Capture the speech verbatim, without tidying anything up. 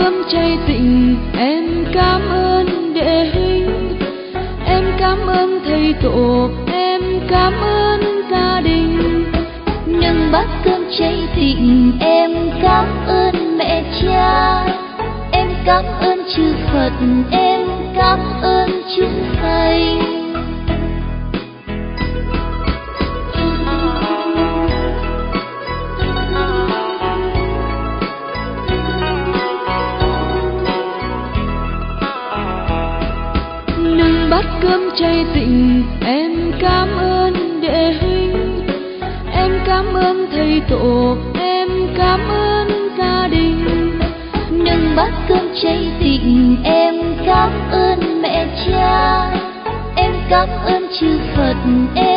cơm chay tịnh em cảm ơn đệ huynh, em cảm ơn thầy tổ, em cảm ơn gia đình. Nâng bát cơm chay tịnh em cảm ơn mẹ cha, em cảm ơn chư Phật, em cảm ơn chúng thầy. Nâng bát cơm chay tịnh em cảm ơn đệ huynh, em cảm ơn thầy tổ, em cảm ơn gia đình. Nâng bát cơm chay tịnh em cảm ơn mẹ cha, em cảm ơn chư Phật, em